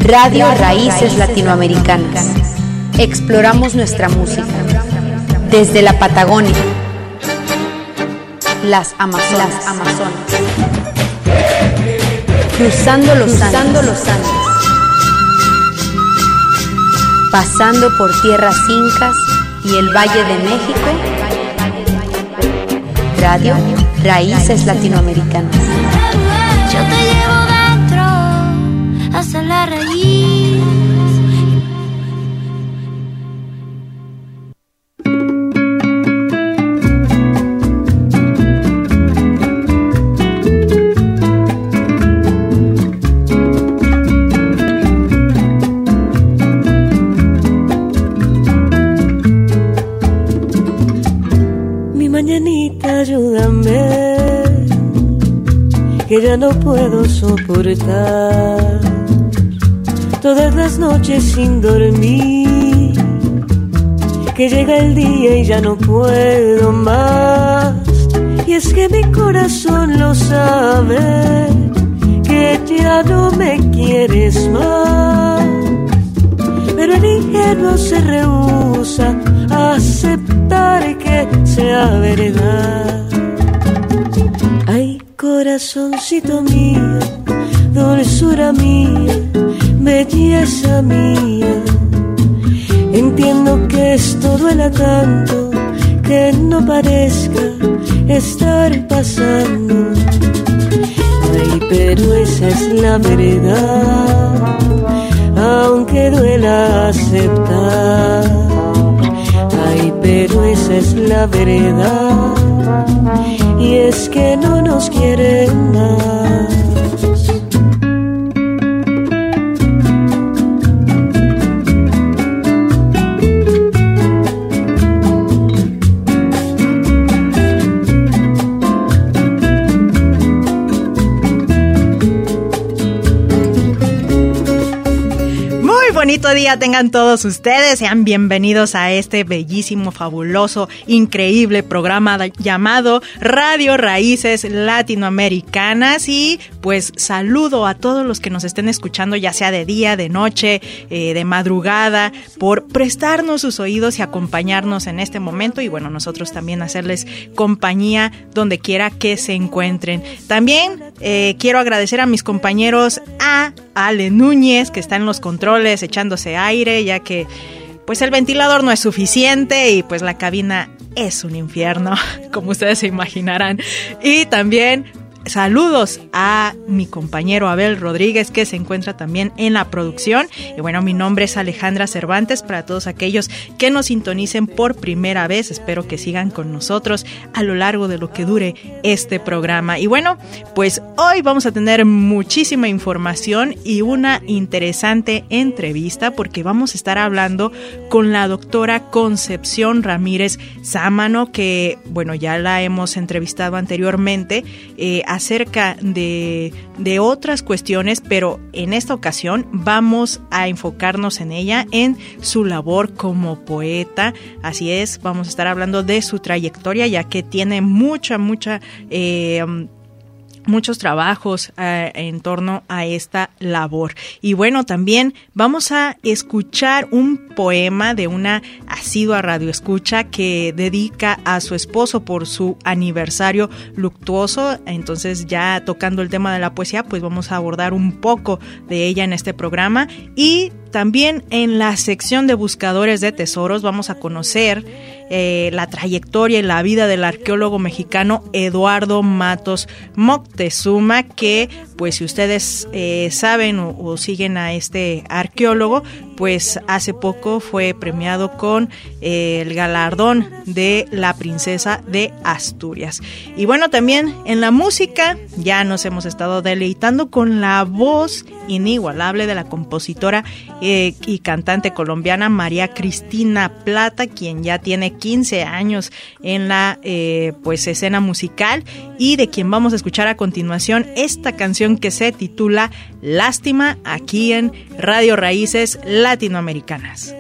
Radio Raíces Latinoamericanas. Exploramos nuestra música desde la Patagonia, las Amazonas, cruzando los Andes, pasando por tierras incas y el Valle de México. Radio Raíces Latinoamericanas. Yo te llevo dentro hasta la raíz. Mi mañanita, ayúdame, que ya no puedo soportar todas las noches sin dormir, que llega el día y ya no puedo más. Y es que mi corazón lo sabe, que ya no me quieres más, pero el ingenuo se rehúsa a aceptar que sea verdad. Ay, corazoncito mío, dulzura mía, belleza mía, entiendo que esto duela tanto, que no parezca estar pasando. Ay, pero esa es la verdad, aunque duela aceptar. Ay, pero esa es la verdad, y es que no nos quieren más. Bonito día tengan todos ustedes, sean bienvenidos a este bellísimo, fabuloso, increíble programa llamado Radio Raíces Latinoamericanas. Y pues saludo a todos los que nos estén escuchando, ya sea de día, de noche, de madrugada, por prestarnos sus oídos y acompañarnos en este momento, y bueno, nosotros también hacerles compañía donde quiera que se encuentren. También quiero agradecer a mis compañeros, a Ale Núñez, que está en los controles echándose aire, ya que pues el ventilador no es suficiente y pues la cabina es un infierno, como ustedes se imaginarán. Y también saludos a mi compañero Abel Rodríguez, que se encuentra también en la producción. Y bueno, mi nombre es Alejandra Cervantes. Para todos aquellos que nos sintonicen por primera vez, espero que sigan con nosotros a lo largo de lo que dure este programa. Y bueno, pues hoy vamos a tener muchísima información y una interesante entrevista, porque vamos a estar hablando con la doctora Concepción Ramírez Sámano, que bueno, ya la hemos entrevistado anteriormente acerca de otras cuestiones, pero en esta ocasión vamos a enfocarnos en ella, en su labor como poeta. Así es, vamos a estar hablando de su trayectoria, ya que tiene muchos trabajos en torno a esta labor. Y bueno, también vamos a escuchar un poema de una asidua radioescucha que dedica a su esposo por su aniversario luctuoso. Entonces, ya tocando el tema de la poesía, pues vamos a abordar un poco de ella en este programa. Y también en la sección de Buscadores de Tesoros vamos a conocer la trayectoria y la vida del arqueólogo mexicano Eduardo Matos Moctezuma, que pues si ustedes saben o siguen a este arqueólogo, pues hace poco fue premiado con el galardón de la princesa de Asturias. Y bueno, también en la música ya nos hemos estado deleitando con la voz inigualable de la compositora y cantante colombiana María Cristina Plata, quien ya tiene 15 años en la pues escena musical, y de quien vamos a escuchar a continuación esta canción que se titula Lástima, aquí en Radio Raíces Latinoamericanas.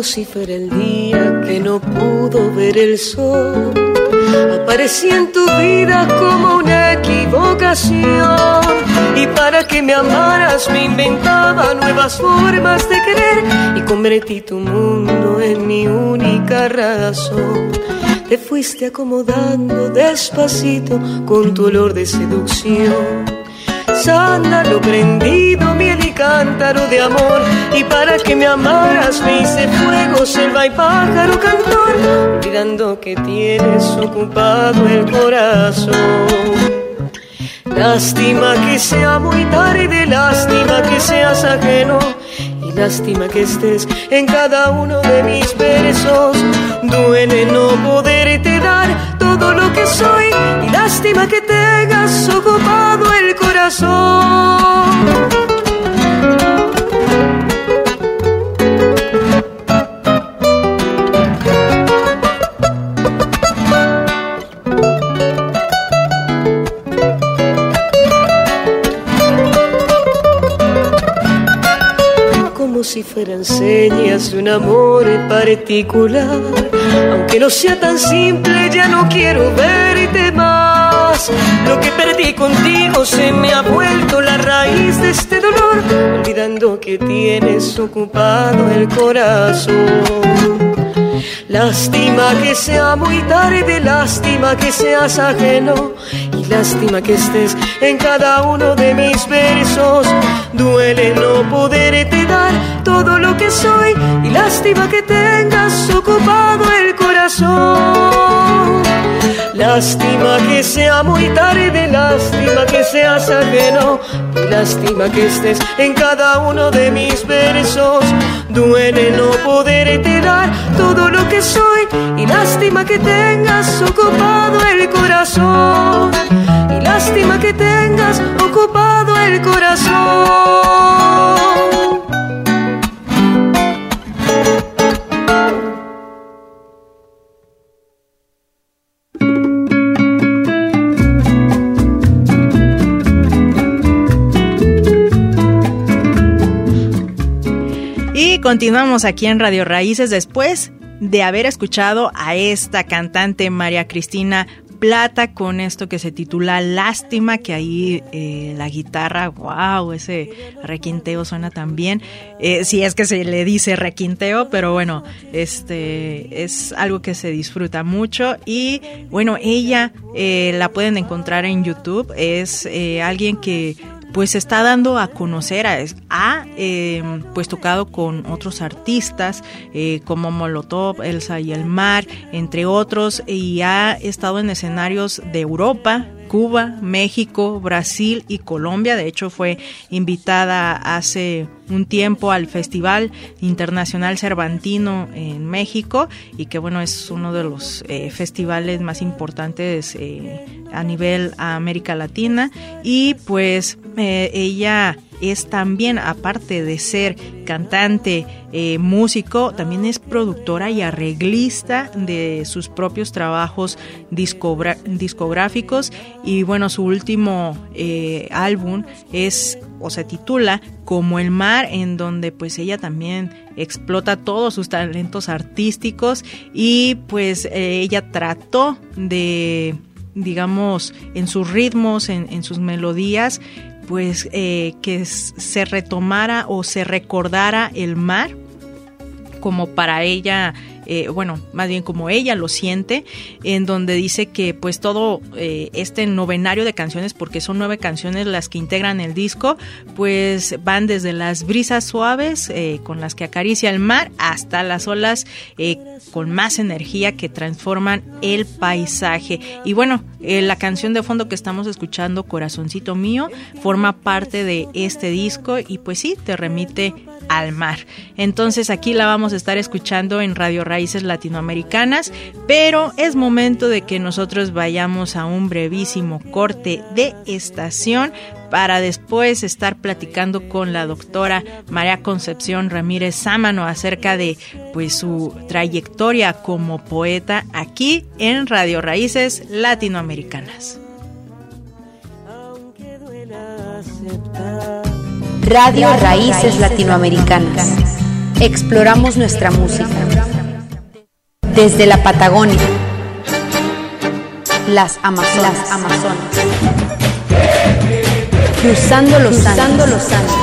como si fuera el día que no pudo ver el sol. Aparecí en tu vida como una equivocación, y para que me amaras me inventaba nuevas formas de querer, y convertí tu mundo en mi única razón. Te fuiste acomodando despacito con tu olor de seducción, sándalo prendido, miel y cántaro de amor, y para que me amaras me hice fuego, selva y pájaro cantor, olvidando que tienes ocupado el corazón. Lástima que sea muy tarde, lástima que seas ajeno, y lástima que estés en cada uno de mis versos. Duele no poderte dar todo lo que soy, y lástima que tengas ocupado el corazón. Si fueran señas de un amor particular, aunque no sea tan simple, ya no quiero verte más. Lo que perdí contigo se me ha vuelto la raíz de este dolor, olvidando que tienes ocupado el corazón. Lástima que sea muy tarde, lástima que seas ajeno, y lástima que estés en cada uno de mis versos. Duele no poderte dar todo lo que soy, y lástima que tengas ocupado el corazón. Lástima que sea muy tarde, lástima que seas ajeno, y lástima que estés en cada uno de mis versos. Duele no poderte dar todo lo que soy, y lástima que tengas ocupado el corazón, y lástima que tengas ocupado el corazón. Y continuamos aquí en Radio Raíces después de haber escuchado a esta cantante María Cristina Plata con esto que se titula Lástima, que ahí la guitarra, wow, ese requinteo suena tan bien, si es que se le dice requinteo, pero bueno, es algo que se disfruta mucho. Y bueno, ella la pueden encontrar en YouTube, es alguien que pues se está dando a conocer, pues tocado con otros artistas como Molotov, Elsa y el Mar, entre otros, y ha estado en escenarios de Europa, Cuba, México, Brasil y Colombia. De hecho, fue invitada hace un tiempo al Festival Internacional Cervantino en México, y que bueno, es uno de los festivales más importantes a nivel América Latina. Y pues ella es también, aparte de ser cantante, músico, también es productora y arreglista de sus propios trabajos discográficos. Y bueno, su último álbum se titula Como el Mar, en donde pues ella también explota todos sus talentos artísticos, y pues ella trató de, digamos, en sus ritmos, en sus melodías, pues que se retomara o se recordara el mar como para ella, más bien como ella lo siente, en donde dice que pues todo este novenario de canciones, porque son 9 canciones las que integran el disco, pues van desde las brisas suaves con las que acaricia el mar hasta las olas con más energía que transforman el paisaje. Y bueno, la canción de fondo que estamos escuchando, Corazoncito Mío, forma parte de este disco, y pues sí, te remite al mar. Entonces aquí la vamos a estar escuchando en Radio Raíces Latinoamericanas, pero es momento de que nosotros vayamos a un brevísimo corte de estación para después estar platicando con la doctora María Concepción Ramírez Sámano acerca de pues su trayectoria como poeta aquí en Radio Raíces Latinoamericanas. Radio Raíces Latinoamericanas, exploramos nuestra música. Desde la Patagonia, las Amazonas, cruzando los Andes,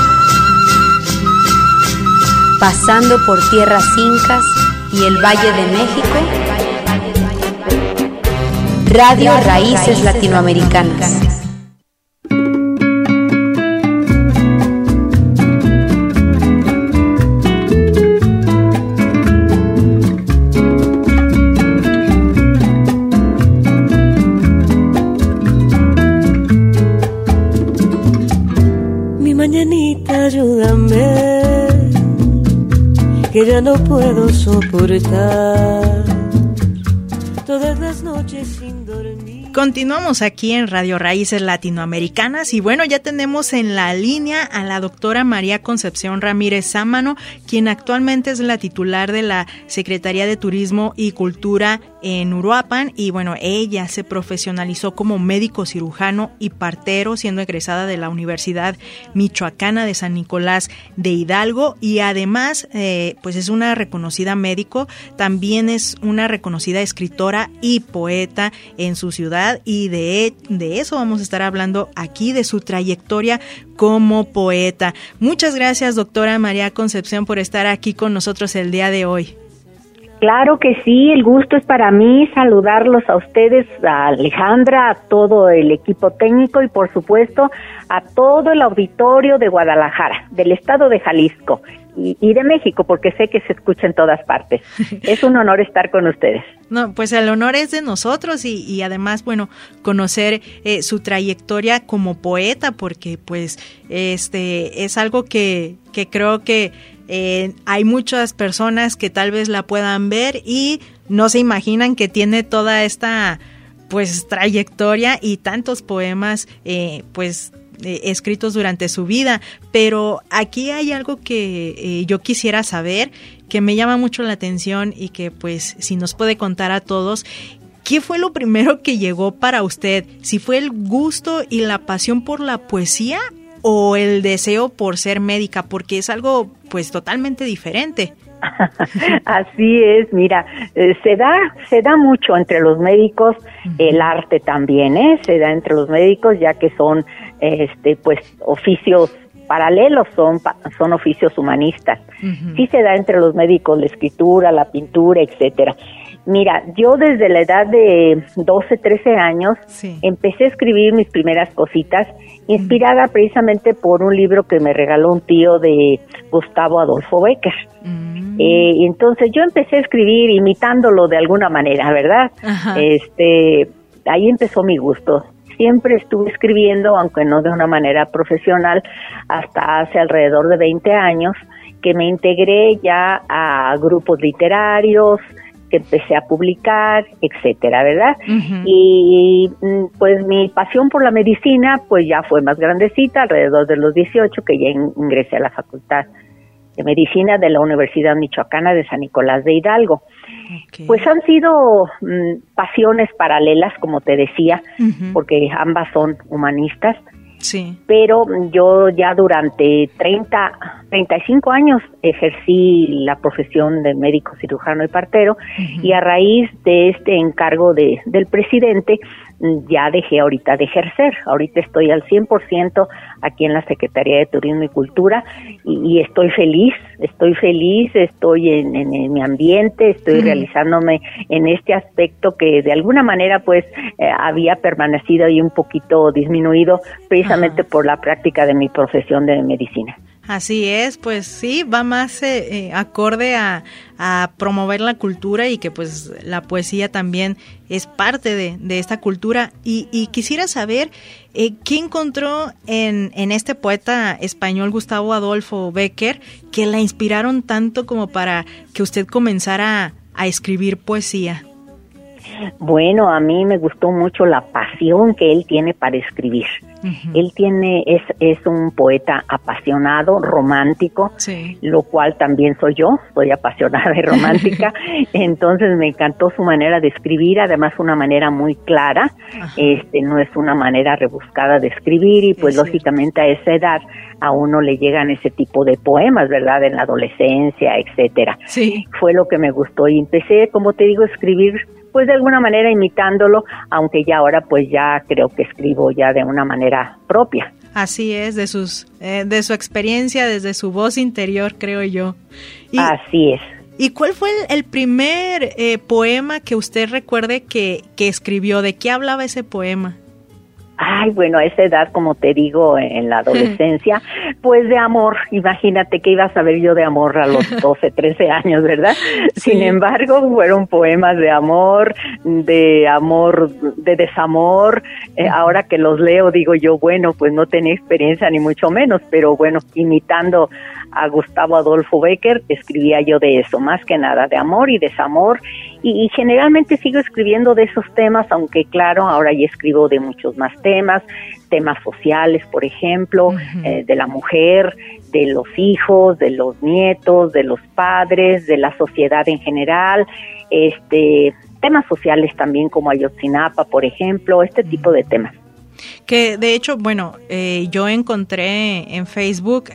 pasando por tierras incas y el Valle de México. Radio Raíces Latinoamericanas. Mi mañanita, ayúdame, que ya no puedo soportar todas las noches sin dormir. Continuamos aquí en Radio Raíces Latinoamericanas y bueno, ya tenemos en la línea a la doctora María Concepción Ramírez Sámano, quien actualmente es la titular de la Secretaría de Turismo y Cultura en Uruapan, y bueno, ella se profesionalizó como médico cirujano y partero, siendo egresada de la Universidad Michoacana de San Nicolás de Hidalgo, y además pues es una reconocida médico, también es una reconocida escritora y poeta en su ciudad, y de eso vamos a estar hablando aquí, de su trayectoria como poeta. Muchas gracias, doctora María Concepción, por estar aquí con nosotros el día de hoy. Claro que sí, el gusto es para mí saludarlos a ustedes, a Alejandra, a todo el equipo técnico y por supuesto a todo el auditorio de Guadalajara, del estado de Jalisco y de México, porque sé que se escucha en todas partes. Es un honor estar con ustedes. No, pues el honor es de nosotros y además, bueno, conocer su trayectoria como poeta, porque pues es algo que creo que hay muchas personas que tal vez la puedan ver y no se imaginan que tiene toda esta pues trayectoria y tantos poemas escritos durante su vida. Pero aquí hay algo que yo quisiera saber, que me llama mucho la atención y que pues si nos puede contar a todos, ¿qué fue lo primero que llegó para usted? ¿Si fue el gusto y la pasión por la poesía o el deseo por ser médica? Porque es algo pues totalmente diferente. Así es, mira, se da mucho entre los médicos, el arte también, se da entre los médicos, ya que son pues oficios paralelos, son oficios humanistas. Sí se da entre los médicos la escritura, la pintura, etcétera. Mira, yo desde la edad de 12, 13 años empecé a escribir mis primeras cositas, inspirada precisamente por un libro que me regaló un tío de Gustavo Adolfo Bécquer. Y entonces yo empecé a escribir imitándolo de alguna manera, ¿verdad? Ahí empezó mi gusto. Siempre estuve escribiendo, aunque no de una manera profesional, hasta hace alrededor de 20 años, que me integré ya a grupos literarios, que empecé a publicar, etcétera, ¿verdad? Y pues mi pasión por la medicina pues ya fue más grandecita, alrededor de los 18, que ya ingresé a la Facultad de Medicina de la Universidad Michoacana de San Nicolás de Hidalgo. Pues han sido pasiones paralelas, como te decía, porque ambas son humanistas. Sí. Pero yo ya durante 35 años ejercí la profesión de médico cirujano y partero, y a raíz de este encargo del presidente ya dejé ahorita de ejercer. Ahorita estoy al 100% aquí en la Secretaría de Turismo y Cultura y estoy feliz, estoy en mi ambiente, estoy realizándome en este aspecto que de alguna manera pues había permanecido ahí un poquito disminuido precisamente por la práctica de mi profesión de medicina. Así es, pues sí, va más acorde a promover la cultura y que pues la poesía también es parte de esta cultura. Y quisiera saber qué encontró en este poeta español Gustavo Adolfo Bécquer que la inspiraron tanto como para que usted comenzara a escribir poesía. Bueno, a mí me gustó mucho la pasión que él tiene para escribir. Él es un poeta apasionado, romántico, sí, lo cual también soy yo, soy apasionada y romántica. Entonces me encantó su manera de escribir, además una manera muy clara. No es una manera rebuscada de escribir y pues lógicamente a esa edad a uno le llegan ese tipo de poemas, ¿verdad? En la adolescencia, etcétera. Sí. Fue lo que me gustó y empecé, como te digo, a escribir pues de alguna manera imitándolo, aunque ya ahora pues ya creo que escribo ya de una manera propia. Así es, de su experiencia, desde su voz interior, creo yo. Así es. ¿Y cuál fue el primer poema que usted recuerde que escribió? ¿De qué hablaba ese poema? Ay, bueno, a esa edad, como te digo, en la adolescencia, pues de amor. Imagínate que iba a saber yo de amor a los 12, 13 años, ¿verdad? Sí. Sin embargo, fueron poemas de amor, de desamor. Ahora que los leo, digo yo, bueno, pues no tenía experiencia ni mucho menos, pero bueno, imitando a Gustavo Adolfo Bécquer, escribía yo de eso, más que nada, de amor y desamor. Y generalmente sigo escribiendo de esos temas, aunque claro, ahora ya escribo de muchos más temas sociales, por ejemplo, de la mujer, de los hijos, de los nietos, de los padres, de la sociedad en general, temas sociales también como Ayotzinapa, por ejemplo, este tipo de temas. Que de hecho, bueno, yo encontré en Facebook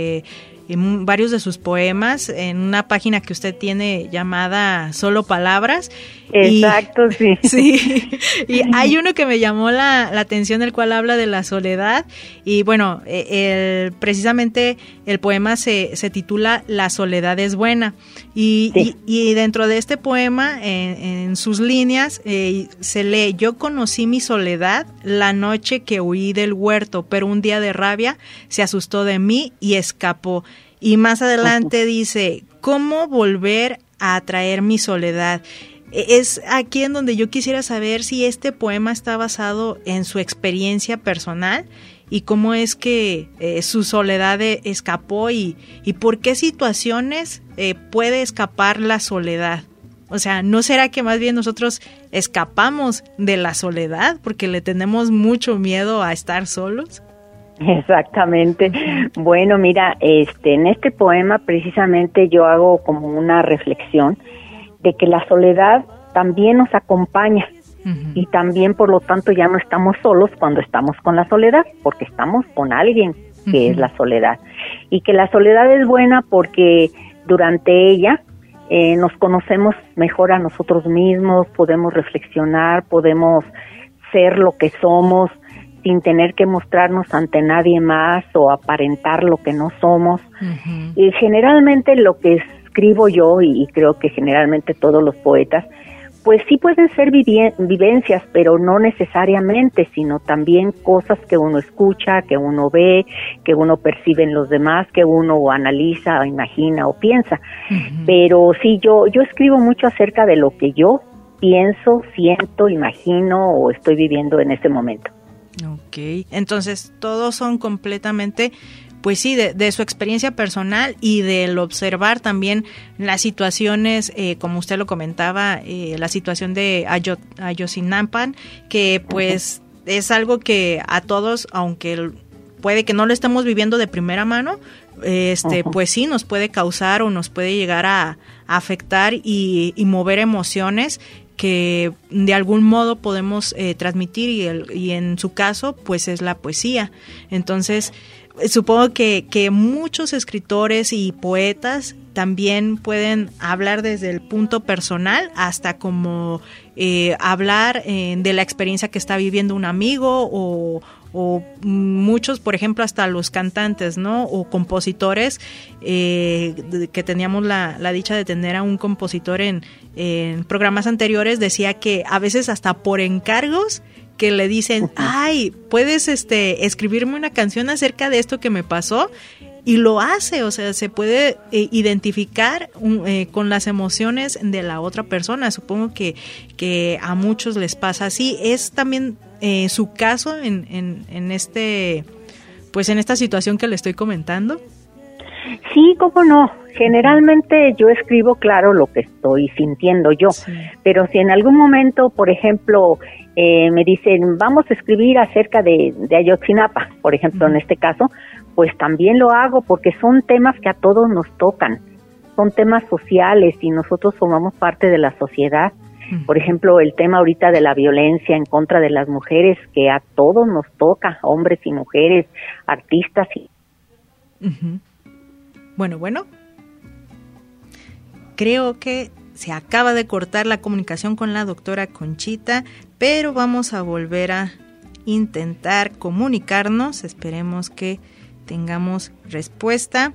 en varios de sus poemas en una página que usted tiene llamada Solo Palabras. Exacto, sí. Sí, y hay uno que me llamó la atención, el cual habla de la soledad, y bueno, precisamente el poema se titula La soledad es buena, y dentro de este poema, en sus líneas, se lee: yo conocí mi soledad la noche que huí del huerto, pero un día de rabia se asustó de mí y escapó. Y más adelante dice: ¿cómo volver a atraer mi soledad? Es aquí en donde yo quisiera saber si este poema está basado en su experiencia personal y cómo es que su soledad escapó y por qué situaciones puede escapar la soledad. O sea, ¿no será que más bien nosotros escapamos de la soledad porque le tenemos mucho miedo a estar solos? Exactamente. Bueno, mira, en este poema precisamente yo hago como una reflexión de que la soledad también nos acompaña y también, por lo tanto, ya no estamos solos cuando estamos con la soledad, porque estamos con alguien que es la soledad, y que la soledad es buena porque durante ella nos conocemos mejor a nosotros mismos, podemos reflexionar, podemos ser lo que somos sin tener que mostrarnos ante nadie más o aparentar lo que no somos. Y generalmente lo que escribo yo, y creo que generalmente todos los poetas, pues sí pueden ser vivencias, pero no necesariamente, sino también cosas que uno escucha, que uno ve, que uno percibe en los demás, que uno analiza, imagina o piensa. Pero sí, yo escribo mucho acerca de lo que yo pienso, siento, imagino o estoy viviendo en ese momento. Ok, entonces todos son completamente, pues sí, de su experiencia personal y del observar también las situaciones, como usted lo comentaba, la situación de Ayotzinapa, que pues es algo que a todos, aunque puede que no lo estemos viviendo de primera mano, pues sí nos puede causar o nos puede llegar a afectar y mover emociones que de algún modo podemos transmitir y en su caso pues es la poesía. Entonces supongo que muchos escritores y poetas también pueden hablar desde el punto personal hasta como hablar de la experiencia que está viviendo un amigo o muchos, por ejemplo, hasta los cantantes, ¿no? O compositores, que teníamos la dicha de tener a un compositor en programas anteriores, decía que a veces hasta por encargos que le dicen, ay, puedes escribirme una canción acerca de esto que me pasó, y lo hace, o sea, se puede identificar con las emociones de la otra persona. Supongo que a muchos les pasa así. Es también su caso en esta situación que le estoy comentando. Sí, cómo no. Generalmente yo escribo, claro, lo que estoy sintiendo yo, sí. Pero si en algún momento, por ejemplo, me dicen, vamos a escribir acerca de Ayotzinapa, por ejemplo, en este caso, pues también lo hago porque son temas que a todos nos tocan, son temas sociales y nosotros formamos parte de la sociedad. Por ejemplo, el tema ahorita de la violencia en contra de las mujeres, que a todos nos toca, hombres y mujeres, artistas y... Bueno. Creo que se acaba de cortar la comunicación con la doctora Conchita, pero vamos a volver a intentar comunicarnos. Esperemos que tengamos respuesta.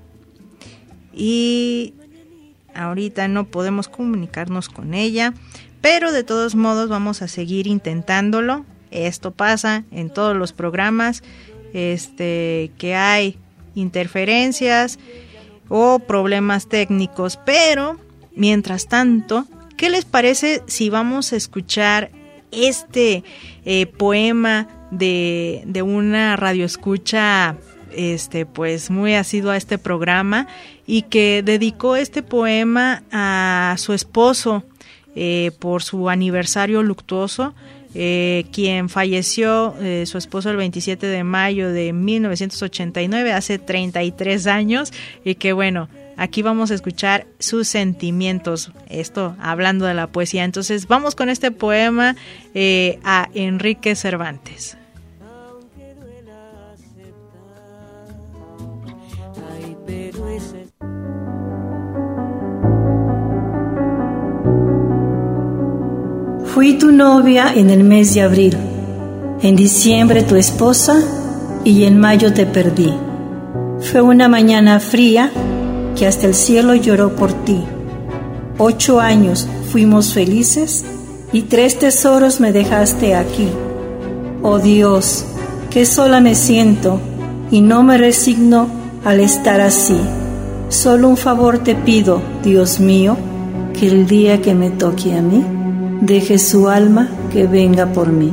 Y ahorita no podemos comunicarnos con ella, pero de todos modos vamos a seguir intentándolo. Esto pasa en todos los programas, que hay interferencias o problemas técnicos, pero mientras tanto, ¿qué les parece si vamos a escuchar este poema de una radioescucha pues muy asidua a este programa y que dedicó este poema a su esposo por su aniversario luctuoso, quien falleció, su esposo, el 27 de mayo de 1989, hace 33 años, y que bueno, aquí vamos a escuchar sus sentimientos, esto hablando de la poesía. Entonces vamos con este poema a Enrique Cervantes. Fui tu novia en el mes de abril, en diciembre tu esposa y en mayo te perdí. Fue una mañana fría que hasta el cielo lloró por ti. 8 años fuimos felices y 3 tesoros me dejaste aquí. Oh Dios, que sola me siento y no me resigno al estar así. Solo un favor te pido, Dios mío, que el día que me toque a mí, deje su alma que venga por mí.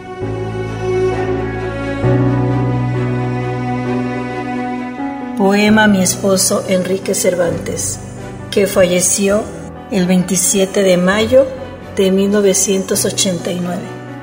Poema a mi esposo Enrique Cervantes, que falleció el 27 de mayo de 1989.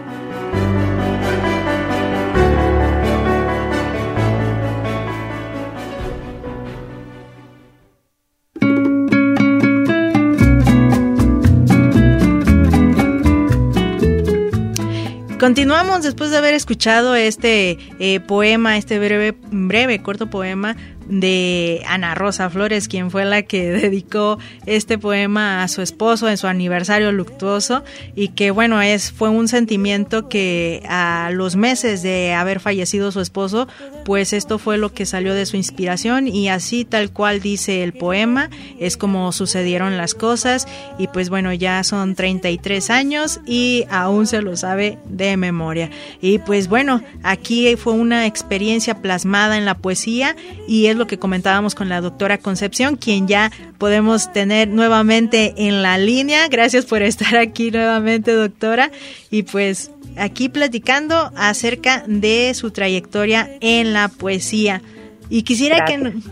Continuamos después de haber escuchado este poema, este breve, corto poema de Ana Rosa Flores, quien fue la que dedicó este poema a su esposo en su aniversario luctuoso, y que bueno, fue un sentimiento que a los meses de haber fallecido su esposo, pues esto fue lo que salió de su inspiración, y así tal cual dice el poema, es como sucedieron las cosas. Y pues bueno, ya son 33 años y aún se lo sabe de memoria. Y pues bueno, aquí fue una experiencia plasmada en la poesía, y es lo que comentábamos con la doctora Concepción, quien ya podemos tener nuevamente en la línea. Gracias por estar aquí nuevamente, doctora, y pues aquí platicando acerca de su trayectoria en la poesía. Y quisiera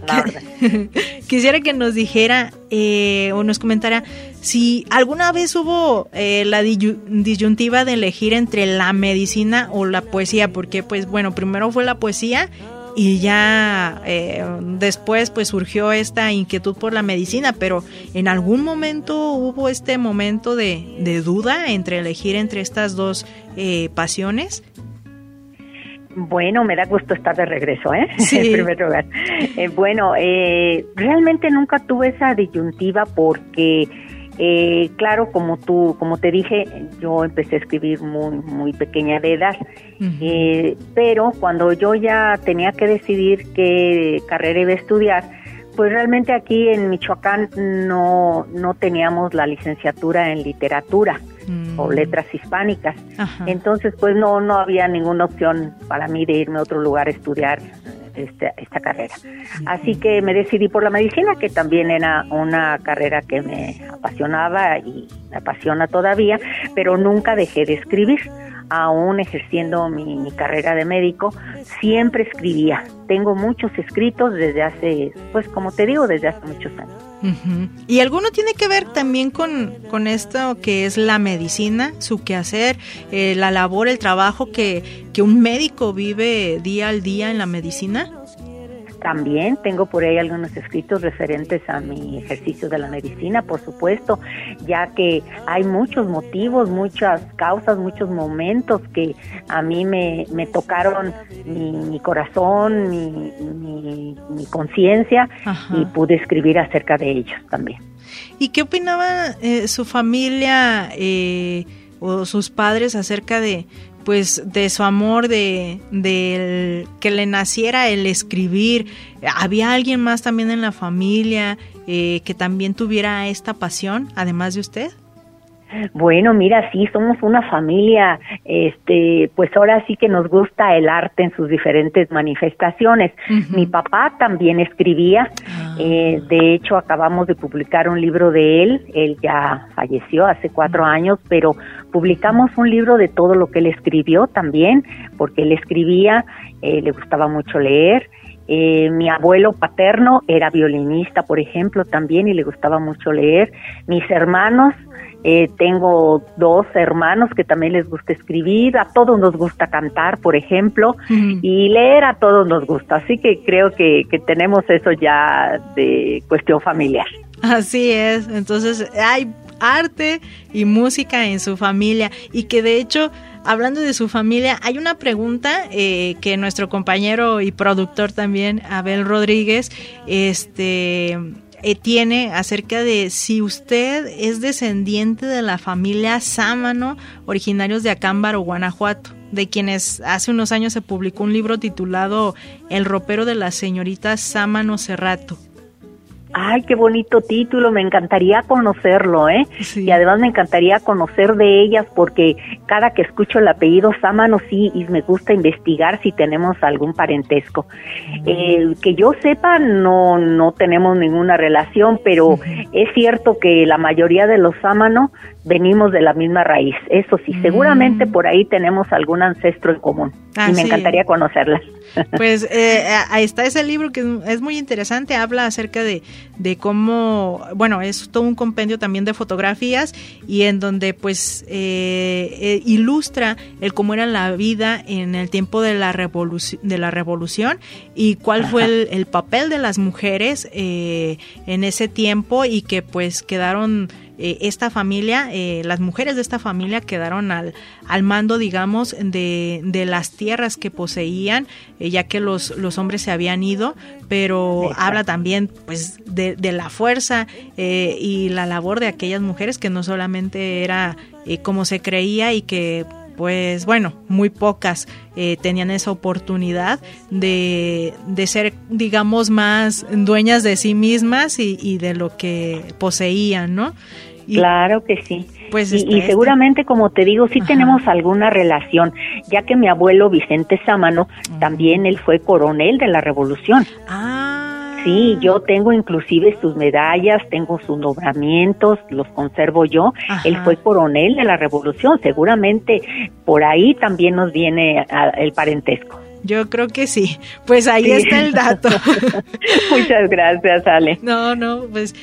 que nos dijera o nos comentara si alguna vez hubo la disyuntiva de elegir entre la medicina o la poesía, porque pues bueno, primero fue la poesía y ya después pues surgió esta inquietud por la medicina, pero ¿en algún momento hubo este momento de duda entre elegir entre estas dos pasiones? Bueno, me da gusto estar de regreso, Sí. En primer lugar. Realmente nunca tuve esa disyuntiva porque, claro, como te dije, yo empecé a escribir muy pequeña de edad, pero cuando yo ya tenía que decidir qué carrera iba a estudiar, pues realmente aquí en Michoacán no teníamos la licenciatura en literatura o letras hispánicas. Ajá. Entonces pues no había ninguna opción para mí de irme a otro lugar a estudiar esta carrera. Así que me decidí por la medicina, que también era una carrera que me apasionaba y me apasiona todavía, pero nunca dejé de escribir. aún ejerciendo mi carrera de médico, siempre escribía. Tengo muchos escritos desde hace, pues como te digo, desde hace muchos años. Uh-huh. ¿Y alguno tiene que ver también con esto que es la medicina, su quehacer, la labor, el trabajo que un médico vive día al día en la medicina? También tengo por ahí algunos escritos referentes a mi ejercicio de la medicina, por supuesto, ya que hay muchos motivos, muchas causas, muchos momentos que a mí me tocaron mi corazón, mi conciencia, y pude escribir acerca de ellos también. ¿Y qué opinaba su familia o sus padres acerca de su amor de que le naciera el escribir? ¿Había alguien más también en la familia que también tuviera esta pasión, además de usted? Bueno, mira, sí, somos una familia, pues ahora sí que nos gusta el arte en sus diferentes manifestaciones. Uh-huh. Mi papá también escribía, de hecho acabamos de publicar un libro de él ya falleció hace 4 años, pero publicamos un libro de todo lo que él escribió también, porque él escribía, le gustaba mucho leer. Mi abuelo paterno era violinista, por ejemplo, también, y le gustaba mucho leer. Mis hermanos, tengo 2 hermanos que también les gusta escribir, a todos nos gusta cantar, por ejemplo, y leer a todos nos gusta, así que creo que tenemos eso ya de cuestión familiar. Así es, entonces hay arte y música en su familia, y que de hecho, hablando de su familia, hay una pregunta que nuestro compañero y productor también, Abel Rodríguez, tiene acerca de si usted es descendiente de la familia Sámano, originarios de Acámbaro, Guanajuato, de quienes hace unos años se publicó un libro titulado El ropero de la señorita Sámano Cerrato. Ay, qué bonito título, me encantaría conocerlo, Sí. Y además me encantaría conocer de ellas porque cada que escucho el apellido Sámano sí, y me gusta investigar si tenemos algún parentesco. Que yo sepa, no tenemos ninguna relación, pero es cierto que la mayoría de los Sámano venimos de la misma raíz, eso sí, seguramente por ahí tenemos algún ancestro en común, y me encantaría conocerla. Pues ahí está ese libro que es muy interesante, habla acerca de cómo, bueno, es todo un compendio también de fotografías y en donde pues ilustra el cómo era la vida en el tiempo de la revolución y cuál fue el papel de las mujeres en ese tiempo, y que pues quedaron esta familia, las mujeres de esta familia quedaron al mando, digamos, de las tierras que poseían, ya que los hombres se habían ido, pero habla también pues de la fuerza y la labor de aquellas mujeres, que no solamente era como se creía, y que pues bueno, muy pocas tenían esa oportunidad de ser, digamos, más dueñas de sí mismas y de lo que poseían, ¿no? Claro que sí. Pues y seguramente, como te digo, sí tenemos alguna relación, ya que mi abuelo Vicente Sámano, también él fue coronel de la Revolución. Sí, yo tengo inclusive sus medallas, tengo sus nombramientos, los conservo yo. Él fue coronel de la Revolución, seguramente por ahí también nos viene el parentesco. Yo creo que sí. Pues ahí está el dato. Muchas gracias, Ale. No, pues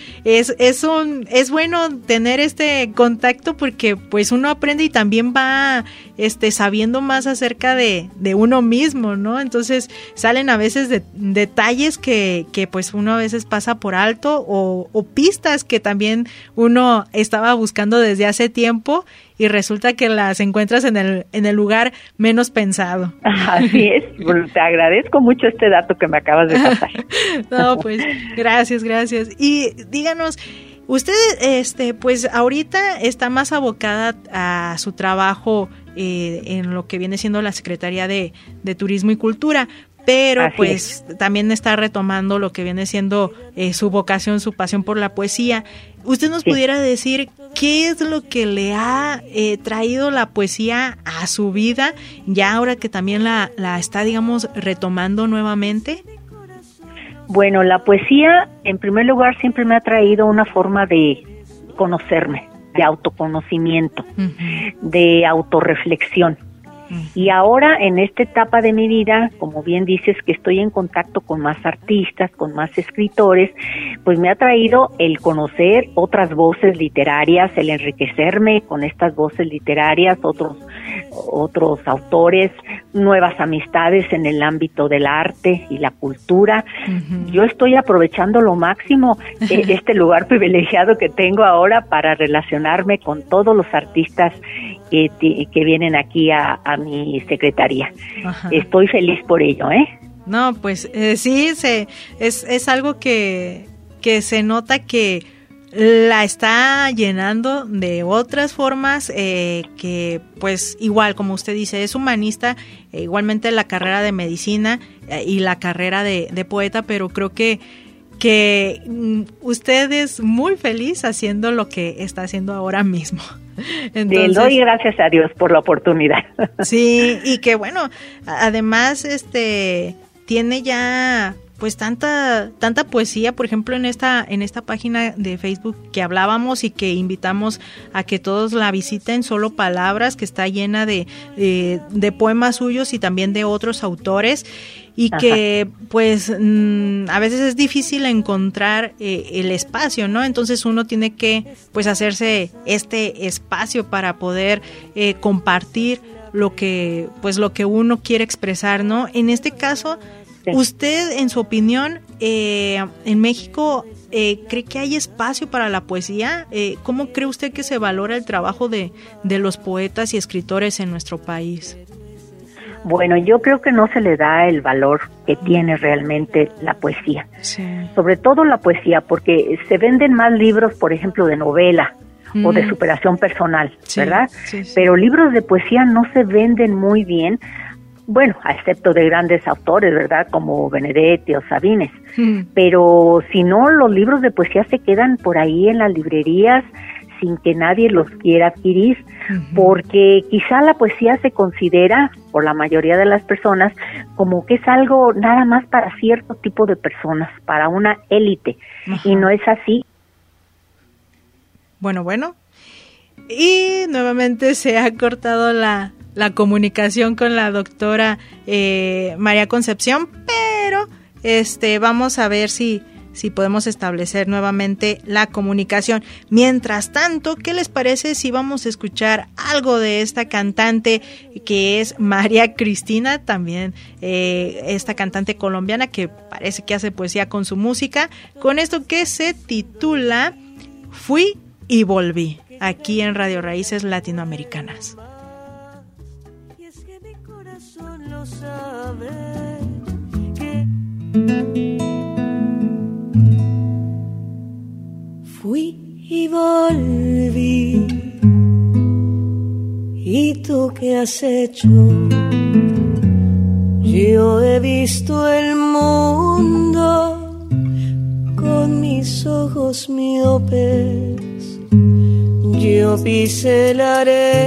es bueno tener este contacto porque pues uno aprende y también va sabiendo más acerca de uno mismo, ¿no? Entonces salen a veces detalles que pues uno a veces pasa por alto o pistas que también uno estaba buscando desde hace tiempo y resulta que las encuentras en el lugar menos pensado. Así es, te agradezco mucho este dato que me acabas de pasar. No, pues gracias. Y díganos, usted pues ahorita está más abocada a su trabajo en lo que viene siendo la Secretaría de Turismo y Cultura, pero así pues también está retomando lo que viene siendo su vocación, su pasión por la poesía. ¿Usted nos pudiera decir qué es lo que le ha traído la poesía a su vida, ya ahora que también la está, digamos, retomando nuevamente? Bueno, la poesía, en primer lugar, siempre me ha traído una forma de conocerme, de autoconocimiento, de autorreflexión. Y ahora, en esta etapa de mi vida, como bien dices, que estoy en contacto con más artistas, con más escritores, pues me ha traído el conocer otras voces literarias, el enriquecerme con estas voces literarias, otros autores, nuevas amistades en el ámbito del arte y la cultura. Yo estoy aprovechando lo máximo este lugar privilegiado que tengo ahora para relacionarme con todos los artistas que vienen aquí a mi secretaría. Estoy feliz por ello, No, pues sí, es algo que se nota que la está llenando de otras formas, que pues igual, como usted dice, es humanista, igualmente la carrera de medicina y la carrera de poeta, pero creo que usted es muy feliz haciendo lo que está haciendo ahora mismo. Entonces, le doy gracias a Dios por la oportunidad. Sí, y que bueno, además tiene ya pues tanta poesía, por ejemplo, en esta página de Facebook que hablábamos y que invitamos a que todos la visiten, Solo Palabras, que está llena de poemas suyos y también de otros autores, y que pues a veces es difícil encontrar el espacio, ¿no? Entonces uno tiene que pues hacerse este espacio para poder compartir lo que uno quiere expresar, ¿no? En este caso, usted, en su opinión, en México, ¿cree que hay espacio para la poesía? ¿Cómo cree usted que se valora el trabajo de los poetas y escritores en nuestro país? Bueno, yo creo que no se le da el valor que tiene realmente la poesía. Sí. Sobre todo la poesía, porque se venden más libros, por ejemplo, de novela o de superación personal, ¿verdad? Sí. Pero libros de poesía no se venden muy bien. Bueno, excepto de grandes autores, ¿verdad? Como Benedetti o Sabines. Pero si no, los libros de poesía se quedan por ahí en las librerías sin que nadie los quiera adquirir, porque quizá la poesía se considera, por la mayoría de las personas, como que es algo nada más para cierto tipo de personas, para una élite, y no es así. Bueno, y nuevamente se ha cortado la comunicación con la doctora María Concepción, pero vamos a ver si podemos establecer nuevamente la comunicación. Mientras tanto, ¿qué les parece si vamos a escuchar algo de esta cantante que es María Cristina, también esta cantante colombiana que parece que hace poesía con su música, con esto que se titula Fui y Volví, aquí en Radio Raíces Latinoamericanas. Lo sabe que fui y volví, ¿y tú qué has hecho? Yo he visto el mundo con mis ojos miopes, yo pisé la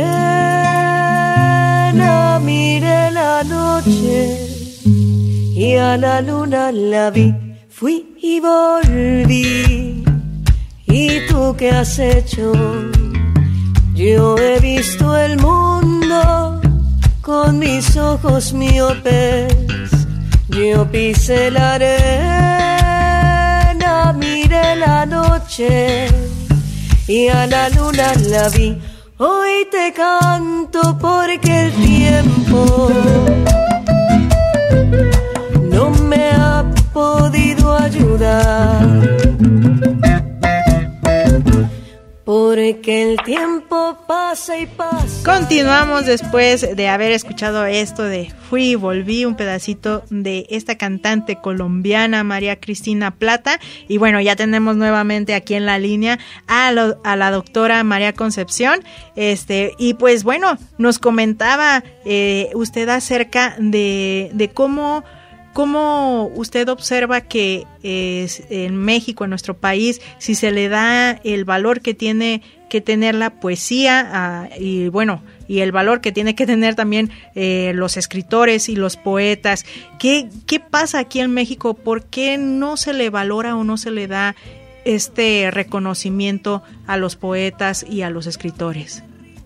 arena, miré la noche y a la luna la vi, fui y volví, ¿y tú qué has hecho? Yo he visto el mundo con mis ojos miopes, yo pisé la arena, miré la noche y a la luna la vi. Hoy te canto porque el tiempo no me ha podido ayudar, porque el tiempo pasa y pasa. Continuamos después de haber escuchado esto de Fui y Volví, un pedacito de esta cantante colombiana María Cristina Plata, y bueno, ya tenemos nuevamente aquí en la línea a la doctora María Concepción, y pues bueno, nos comentaba usted acerca de cómo usted observa que en México, en nuestro país, si se le da el valor que tiene que tener la poesía y bueno, y el valor que tiene que tener también los escritores y los poetas. ¿Qué pasa aquí en México? ¿Por qué no se le valora o no se le da este reconocimiento a los poetas y a los escritores?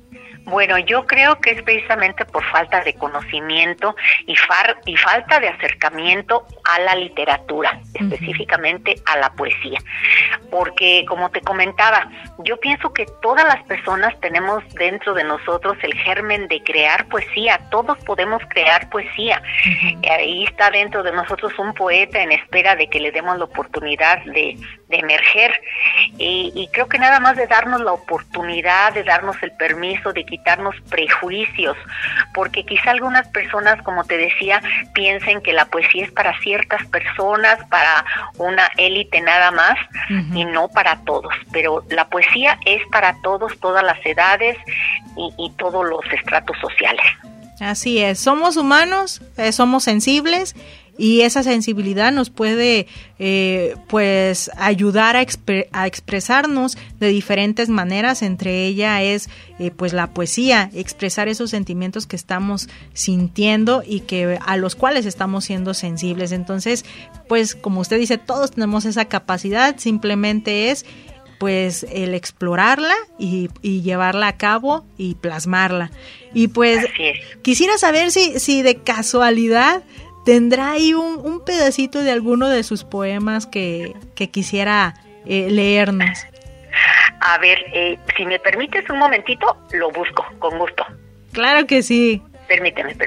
Bueno, yo creo que es precisamente por falta de conocimiento y falta de acercamiento a la literatura, específicamente a la poesía. Porque, como te comentaba, yo pienso que todas las personas tenemos dentro de nosotros el germen de crear poesía. Todos podemos crear poesía. Ahí está dentro de nosotros un poeta en espera de que le demos la oportunidad de emerger. Y creo que nada más de darnos la oportunidad, de darnos el permiso, de quitarnos prejuicios, porque quizá algunas personas, como te decía, piensen que la poesía es para ciertas personas, para una élite nada más, y no para todos. Pero la poesía es para todos, todas las edades y todos los estratos sociales. Así es, somos humanos, somos sensibles, y esa sensibilidad nos puede pues ayudar a expresarnos de diferentes maneras. Entre ella es pues la poesía, expresar esos sentimientos que estamos sintiendo y que a los cuales estamos siendo sensibles. Entonces, pues como usted dice, todos tenemos esa capacidad, simplemente es pues el explorarla y llevarla a cabo y plasmarla. Y pues quisiera saber si de casualidad tendrá ahí un pedacito de alguno de sus poemas que quisiera leernos. A ver, si me permites un momentito, lo busco, con gusto. Claro que sí. Permíteme.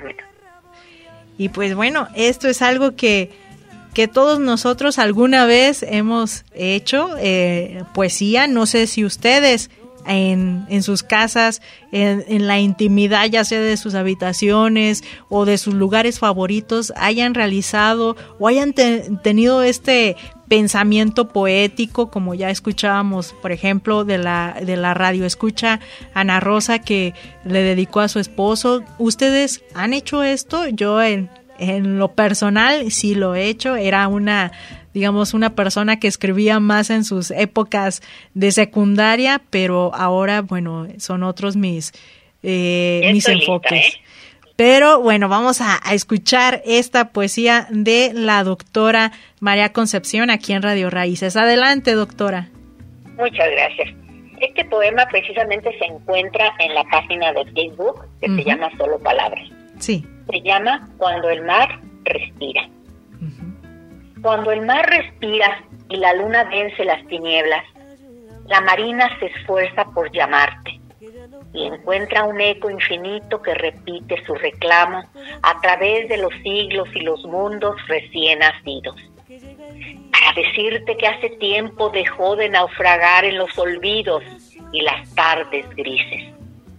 Y pues bueno, esto es algo que todos nosotros alguna vez hemos hecho, poesía. No sé si ustedes en sus casas, en la intimidad, ya sea de sus habitaciones o de sus lugares favoritos, hayan realizado o hayan tenido este pensamiento poético, como ya escuchábamos, por ejemplo, de la radio escucha Ana Rosa, que le dedicó a su esposo. ¿Ustedes han hecho esto? Yo en lo personal sí lo he hecho. Era una persona que escribía más en sus épocas de secundaria, pero ahora, bueno, son otros mis enfoques. Lista, Pero bueno, vamos a escuchar esta poesía de la doctora María Concepción aquí en Radio Raíces. Adelante, doctora. Muchas gracias. Este poema precisamente se encuentra en la página de Facebook que se llama Solo Palabras. Sí. Se llama Cuando el mar respira. Cuando el mar respira y la luna vence las tinieblas, la marina se esfuerza por llamarte y encuentra un eco infinito que repite su reclamo a través de los siglos y los mundos recién nacidos. Para decirte que hace tiempo dejó de naufragar en los olvidos y las tardes grises.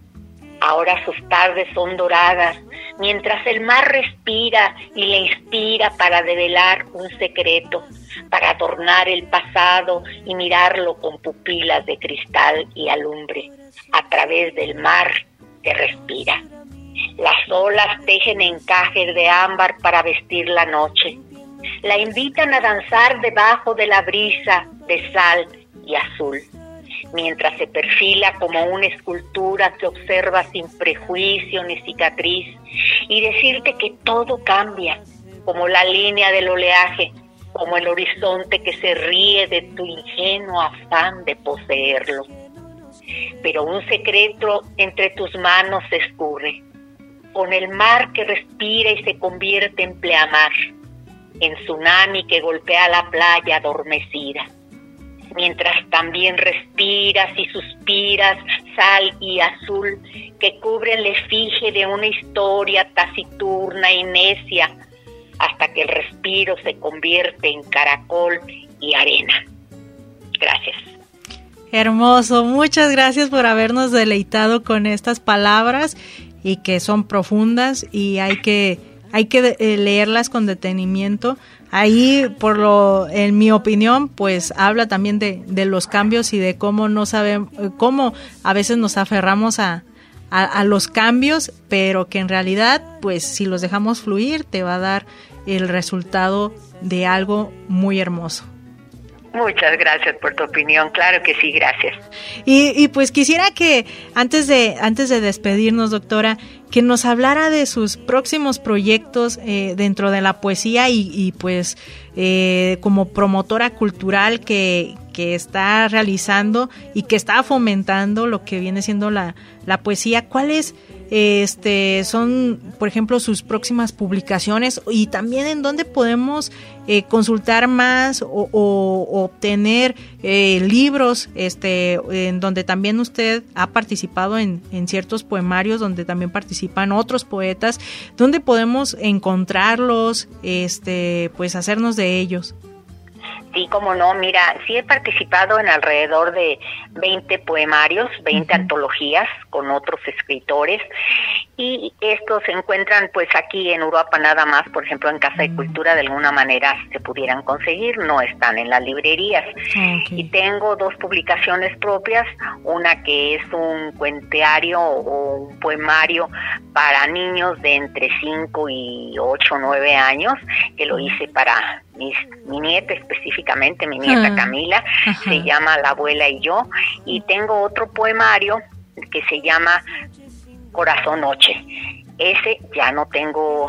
Ahora sus tardes son doradas, mientras el mar respira y le inspira para develar un secreto, para adornar el pasado y mirarlo con pupilas de cristal y alumbre, a través del mar que respira. Las olas tejen encajes de ámbar para vestir la noche. La invitan a danzar debajo de la brisa de sal y azul, mientras se perfila como una escultura que observa sin prejuicio ni cicatriz, y decirte que todo cambia, como la línea del oleaje, como el horizonte que se ríe de tu ingenuo afán de poseerlo. Pero un secreto entre tus manos se escurre, con el mar que respira y se convierte en pleamar, en tsunami que golpea la playa adormecida. Mientras también respiras y suspiras sal y azul que cubren la efigie de una historia taciturna y necia, hasta que el respiro se convierte en caracol y arena. Gracias. Hermoso, muchas gracias por habernos deleitado con estas palabras y que son profundas y hay que leerlas con detenimiento. Ahí, en mi opinión, pues habla también de los cambios y de cómo cómo a veces nos aferramos a los cambios, pero que en realidad, pues si los dejamos fluir, te va a dar el resultado de algo muy hermoso. Muchas gracias por tu opinión, claro que sí, gracias. Y pues quisiera que antes de despedirnos, doctora, que nos hablara de sus próximos proyectos dentro de la poesía y pues como promotora cultural que que está realizando y que está fomentando lo que viene siendo la poesía. ¿Cuáles son, por ejemplo, sus próximas publicaciones y también en dónde podemos consultar más o obtener libros en donde también usted ha participado en ciertos poemarios, donde también participan otros poetas? ¿Dónde podemos encontrarlos, pues hacernos de ellos? Sí, cómo no, mira, sí he participado en alrededor de 20 poemarios, 20 antologías con otros escritores, y estos se encuentran pues aquí en Uruapan nada más, por ejemplo en Casa de Cultura de alguna manera se pudieran conseguir, no están en las librerías. Y tengo 2 publicaciones propias, una que es un cuenteario o un poemario para niños de entre 5 y 8 o 9 años, que lo hice para mi nieta específicamente, mi nieta Camila. Se llama La abuela y yo, y tengo otro poemario que se llama Corazón Noche. Ese ya no tengo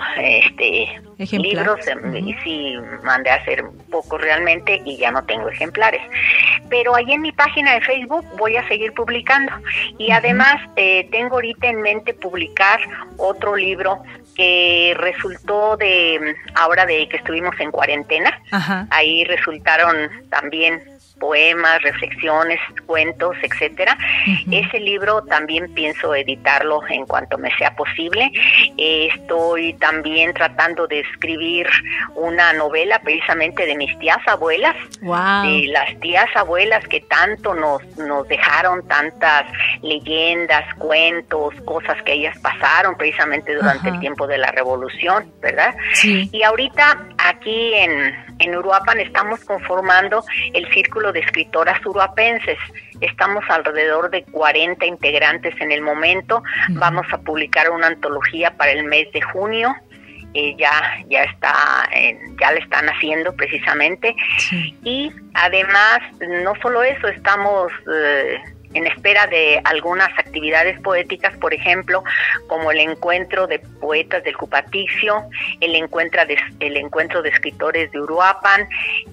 libros, sí mandé a hacer poco realmente y ya no tengo ejemplares, pero ahí en mi página de Facebook voy a seguir publicando, y además tengo ahorita en mente publicar otro libro que resultó ahora de que estuvimos en cuarentena. Ahí resultaron también poemas, reflexiones, cuentos, etcétera. Ese libro también pienso editarlo en cuanto me sea posible. Estoy también tratando de escribir una novela precisamente de mis tías abuelas, de las tías abuelas que tanto nos dejaron tantas leyendas, cuentos, cosas que ellas pasaron precisamente durante el tiempo de la Revolución, ¿verdad? Sí. Y ahorita aquí en Uruapan estamos conformando el Círculo de Escritoras Uruapenses. Estamos alrededor de 40 integrantes en el momento. Vamos a publicar una antología para el mes de junio. Ya la están haciendo precisamente. Sí. Y además, no solo eso, estamos en espera de algunas actividades poéticas, por ejemplo, como el encuentro de poetas del Cupatixio, el encuentro de escritores de Uruapan,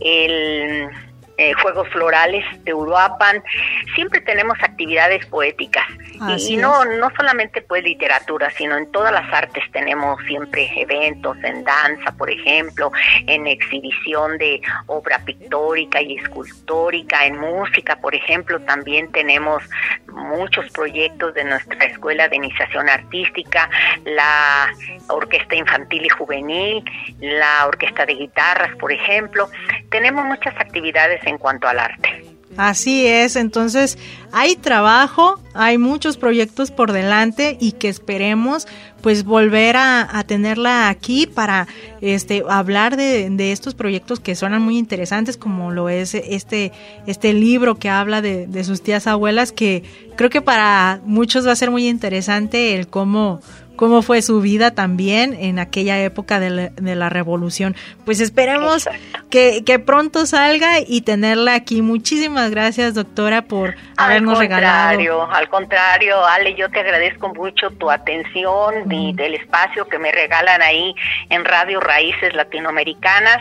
Juegos Florales de Uruapan. Siempre tenemos actividades poéticas. Y no solamente pues literatura, sino en todas las artes tenemos siempre eventos, en danza, por ejemplo, en exhibición de obra pictórica y escultórica, en música, por ejemplo, también tenemos muchos proyectos de nuestra Escuela de Iniciación Artística, la Orquesta Infantil y Juvenil, la Orquesta de Guitarras, por ejemplo. Tenemos muchas actividades en cuanto al arte. Así es, entonces hay trabajo, hay muchos proyectos por delante y que esperemos pues volver a tenerla aquí para hablar de estos proyectos que suenan muy interesantes, como lo es este libro que habla de sus tías abuelas, que creo que para muchos va a ser muy interesante el cómo fue su vida también en aquella época de la Revolución. Pues esperemos que pronto salga y tenerla aquí. Muchísimas gracias, doctora, por habernos regalado. Al contrario, Ale, yo te agradezco mucho tu atención y del espacio que me regalan ahí en Radio Raíces Latinoamericanas,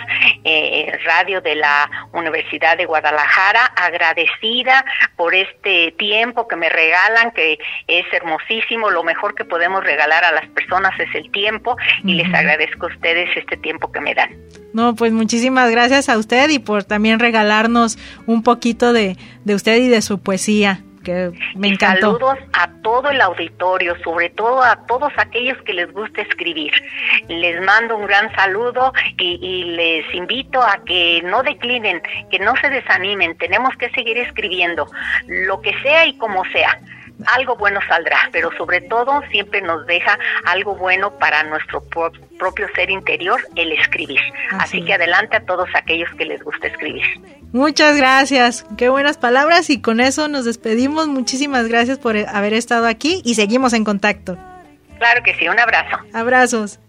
radio de la Universidad de Guadalajara. Agradecida por este tiempo que me regalan, que es hermosísimo. Lo mejor que podemos regalar a las personas es el tiempo, y les agradezco a ustedes este tiempo que me dan. No, pues muchísimas gracias a usted y por también regalarnos un poquito de usted y de su poesía, que me encantó. Saludos a todo el auditorio, sobre todo a todos aquellos que les gusta escribir. Les mando un gran saludo y les invito a que no declinen, que no se desanimen. Tenemos que seguir escribiendo, lo que sea y como sea. Algo bueno saldrá, pero sobre todo siempre nos deja algo bueno para nuestro propio ser interior, el escribir. Así que adelante a todos aquellos que les gusta escribir. Muchas gracias, qué buenas palabras, y con eso nos despedimos. Muchísimas gracias por haber estado aquí y seguimos en contacto. Claro que sí, un abrazo. Abrazos.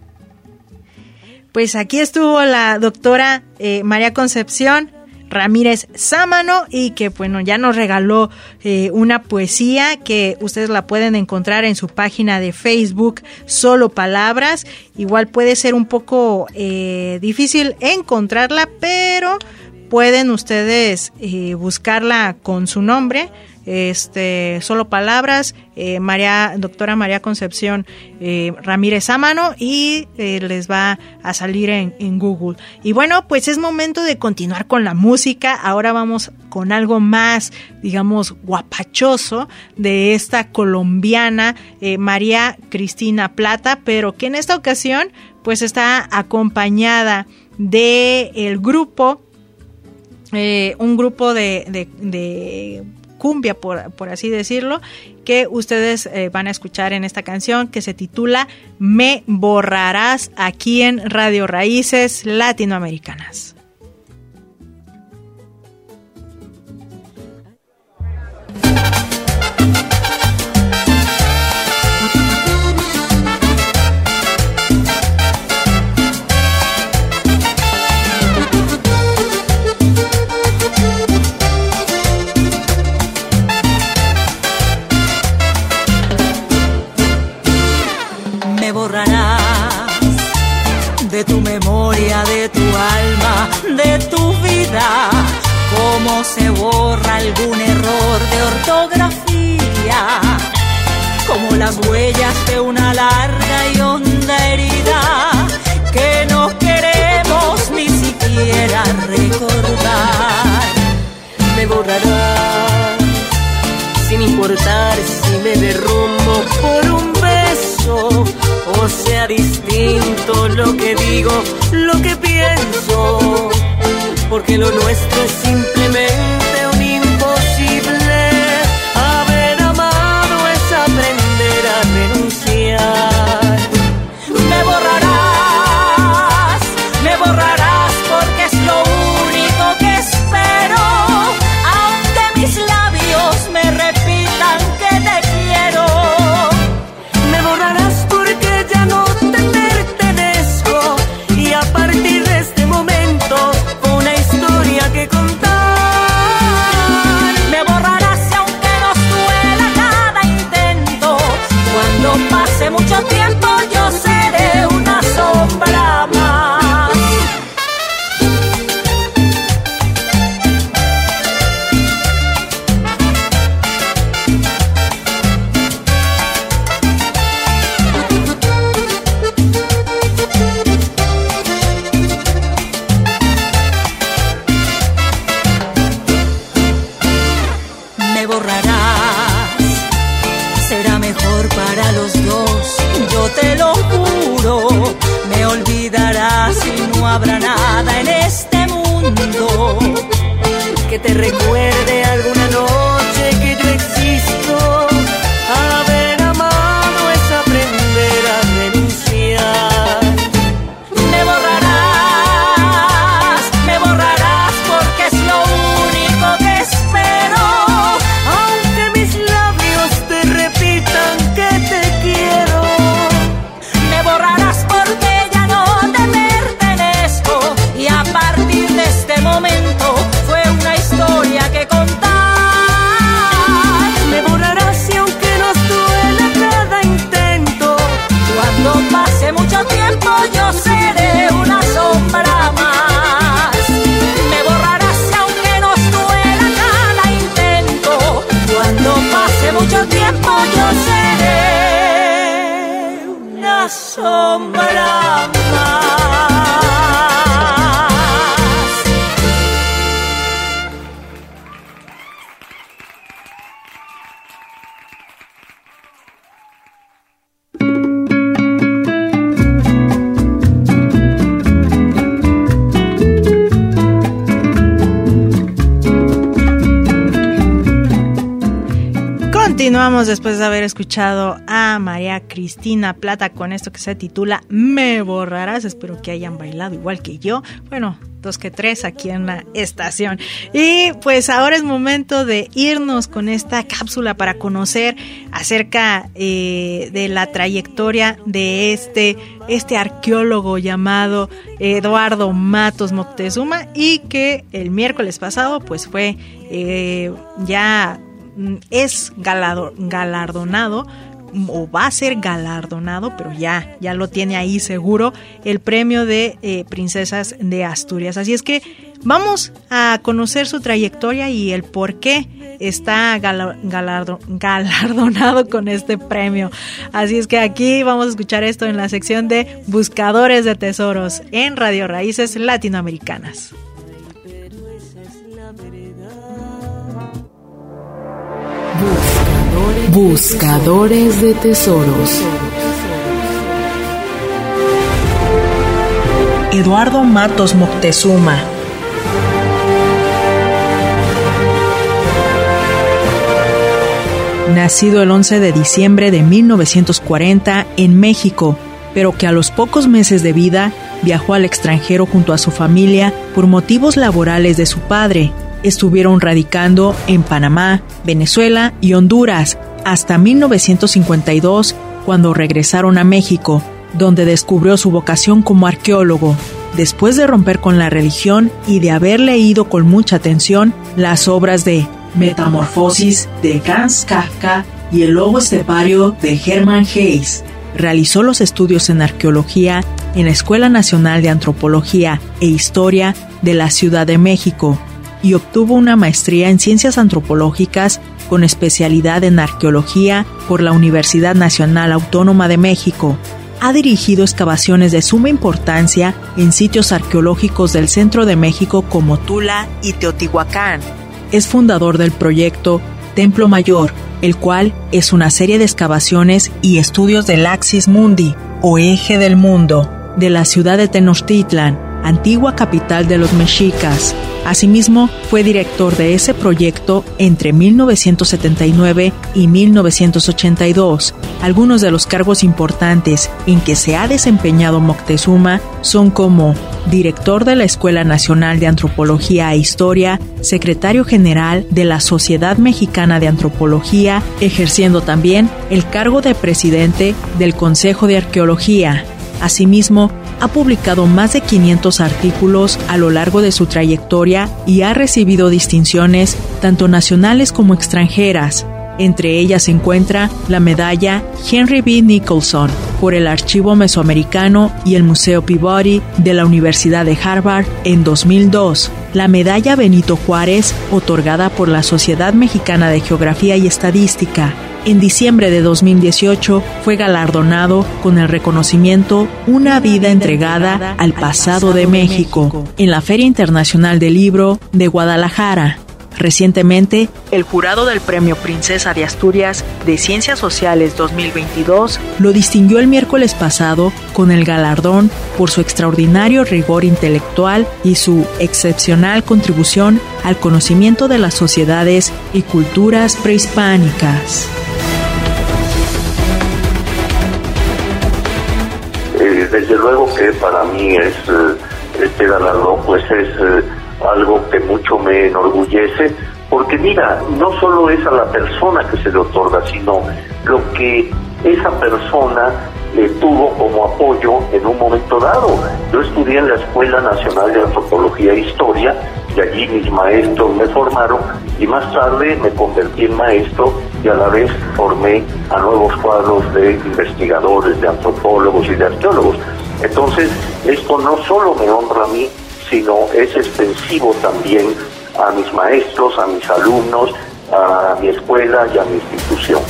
Pues aquí estuvo la doctora María Concepción Ramírez Sámano, y que bueno, ya nos regaló una poesía que ustedes la pueden encontrar en su página de Facebook, Solo Palabras. Igual puede ser un poco difícil encontrarla, pero pueden ustedes buscarla con su nombre, solo palabras, doctora María Concepción Ramírez Ámano, y les va a salir en Google. Y bueno, pues es momento de continuar con la música. Ahora vamos con algo más, digamos, guapachoso de esta colombiana María Cristina Plata, pero que en esta ocasión pues está acompañada de el grupo, un grupo de cumbia, por así decirlo, que ustedes van a escuchar en esta canción que se titula Me Borrarás, aquí en Radio Raíces Latinoamericanas. De tu memoria, de tu alma, de tu vida, cómo se borra algún error de ortografía, como las huellas de una larga y honda herida que no queremos ni siquiera recordar. Me borrarás sin importar si me derrumbo por un beso, o sea distinto lo que digo, lo que pienso, porque lo nuestro es simplemente un imposible. Haber amado es aprender a renunciar. Me borrarás porque es lo único que espero, aunque mis labios me repitan que te quiero. Me borrarás porque ya no te pertenezco, y a partir de este momento una historia que contar. Me borrarás aunque nos duela cada intento, cuando pase mucho tiempo yo seré una sombra más. Me borrarás, será mejor para los dos, yo te lo juro. Me olvidarás y no habrá nada en este mundo Que te recuerde alguna noche que yo existo. Haber amado es aprender a renunciar. Me borrarás porque es lo único que espero, Aunque mis labios te repitan que te quiero. me borrarás porque ya no te pertenezco, y a partir de este momento fue una historia que contar. Me borrarás y aunque nos duele cada intento, Cuando pase mucho tiempo yo seré una sombra más. Me borrarás y aunque nos duela cada intento, cuando pase mucho tiempo yo seré una sombra más. Continuamos después de haber escuchado a María Cristina Plata con esto que se titula Me Borrarás. Espero que hayan bailado igual que yo. Bueno, 2 que 3 aquí en la estación. Y pues ahora es momento de irnos con esta cápsula para conocer acerca de la trayectoria de este arqueólogo llamado Eduardo Matos Moctezuma, y que el miércoles pasado pues fue ya es galardonado o va a ser galardonado, pero ya lo tiene ahí seguro, el premio de Princesas de Asturias. Así es que vamos a conocer su trayectoria y el por qué está galardonado con este premio. Así es que aquí vamos a escuchar esto en la sección de Buscadores de Tesoros en Radio Raíces Latinoamericanas. Buscadores de tesoros. Eduardo Matos Moctezuma. Nacido el 11 de diciembre de 1940 en México, pero que a los pocos meses de vida viajó al extranjero junto a su familia por motivos laborales de su padre. Estuvieron radicando en Panamá, Venezuela y Honduras hasta 1952, cuando regresaron a México, donde descubrió su vocación como arqueólogo. Después de romper con la religión y de haber leído con mucha atención las obras de Metamorfosis de Franz Kafka y El lobo estepario de Hermann Hesse, realizó los estudios en arqueología en la Escuela Nacional de Antropología e Historia de la Ciudad de México y obtuvo una maestría en Ciencias Antropológicas con especialidad en Arqueología por la Universidad Nacional Autónoma de México. Ha dirigido excavaciones de suma importancia en sitios arqueológicos del centro de México como Tula y Teotihuacán. Es fundador del proyecto Templo Mayor, el cual es una serie de excavaciones y estudios del Axis Mundi, o eje del mundo, de la ciudad de Tenochtitlan, antigua capital de los mexicas. Asimismo, fue director de ese proyecto entre 1979 y 1982. Algunos de los cargos importantes en que se ha desempeñado Moctezuma son como director de la Escuela Nacional de Antropología e Historia, secretario general de la Sociedad Mexicana de Antropología, ejerciendo también el cargo de presidente del Consejo de Arqueología. Asimismo, ha publicado más de 500 artículos a lo largo de su trayectoria y ha recibido distinciones tanto nacionales como extranjeras. Entre ellas se encuentra la medalla Henry B. Nicholson por el Archivo Mesoamericano y el Museo Peabody de la Universidad de Harvard en 2002, la medalla Benito Juárez otorgada por la Sociedad Mexicana de Geografía y Estadística. En diciembre de 2018 fue galardonado con el reconocimiento Una vida entregada al pasado de México en la Feria Internacional del Libro de Guadalajara. Recientemente, el jurado del Premio Princesa de Asturias de Ciencias Sociales 2022 lo distinguió el miércoles pasado con el galardón por su extraordinario rigor intelectual y su excepcional contribución al conocimiento de las sociedades y culturas prehispánicas. Desde luego que para mí este galardón pues es algo que mucho me enorgullece, porque mira, no solo es a la persona que se le otorga, sino lo que esa persona tuvo como apoyo en un momento dado. Yo estudié en la Escuela Nacional de Antropología e Historia, y allí mis maestros me formaron, y más tarde me convertí en maestro y a la vez formé a nuevos cuadros de investigadores, de antropólogos y de arqueólogos. Entonces, esto no solo me honra a mí, sino es extensivo también a mis maestros, a mis alumnos, a mi escuela y a mi institución.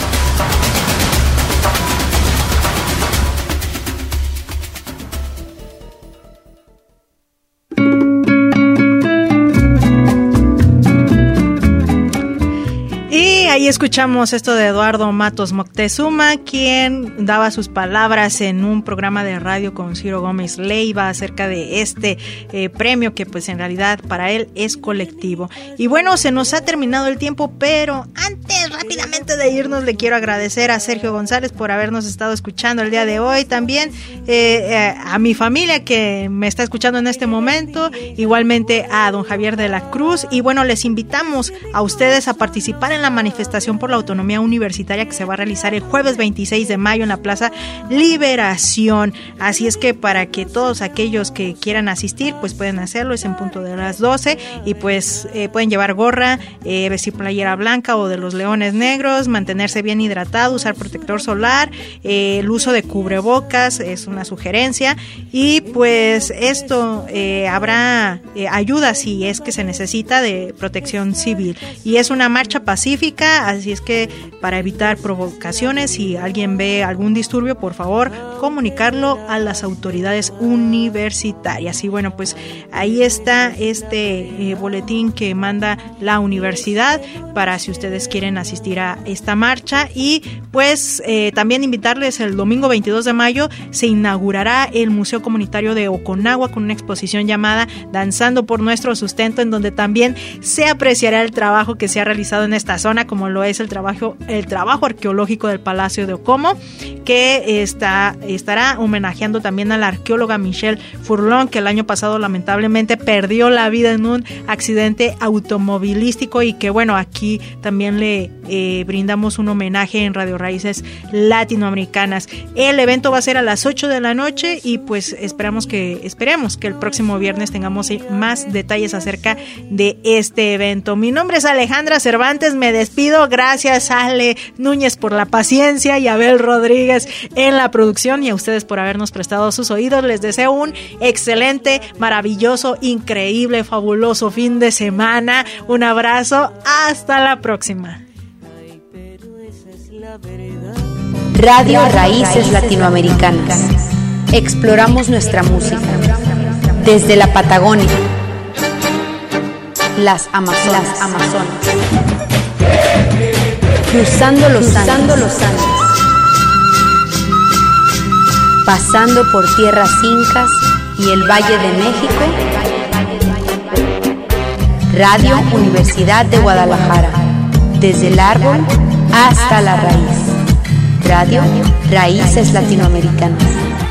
Ahí escuchamos esto de Eduardo Matos Moctezuma, quien daba sus palabras en un programa de radio con Ciro Gómez Leiva acerca de este premio que pues en realidad para él es colectivo. Y bueno, se nos ha terminado el tiempo, pero antes rápidamente de irnos le quiero agradecer a Sergio González por habernos estado escuchando el día de hoy, también a mi familia que me está escuchando en este momento, igualmente a don Javier de la Cruz, y bueno, les invitamos a ustedes a participar en la manifestación manifestación por la autonomía universitaria que se va a realizar el jueves 26 de mayo en la Plaza Liberación. Así es que para que todos aquellos que quieran asistir, pues pueden hacerlo, es en punto de las 12 y pues pueden llevar gorra, vestir playera blanca o de los leones negros, mantenerse bien hidratado, usar protector solar, el uso de cubrebocas es una sugerencia y pues esto habrá ayuda si es que se necesita de protección civil y es una marcha pacífica, así es que para evitar provocaciones, si alguien ve algún disturbio, por favor comunicarlo a las autoridades universitarias. Y bueno, pues ahí está este boletín que manda la universidad para si ustedes quieren asistir a esta marcha. Y pues también invitarles, el domingo 22 de mayo se inaugurará el Museo Comunitario de Oconagua con una exposición llamada Danzando por Nuestro Sustento, en donde también se apreciará el trabajo que se ha realizado en esta zona, como lo es el trabajo arqueológico del Palacio de Ocomo, que estará homenajeando también a la arqueóloga Michelle Furlong, que el año pasado lamentablemente perdió la vida en un accidente automovilístico y que bueno, aquí también le brindamos un homenaje en Radio Raíces Latinoamericanas. El evento va a ser a las 8 de la noche y pues esperemos que el próximo viernes tengamos más detalles acerca de este evento. Mi nombre es Alejandra Cervantes, me despido, gracias Ale Núñez por la paciencia y Abel Rodríguez en la producción y a ustedes por habernos prestado sus oídos. Les deseo un excelente, maravilloso, increíble, fabuloso fin de semana. Un abrazo, hasta la próxima. Radio Raíces Latinoamericanas. Exploramos nuestra música desde la Patagonia, las Amazonas, cruzando los Andes, pasando por tierras incas y el Valle de México. Radio Universidad de Guadalajara, desde el árbol hasta la raíz. Radio Raíces Latinoamericanas.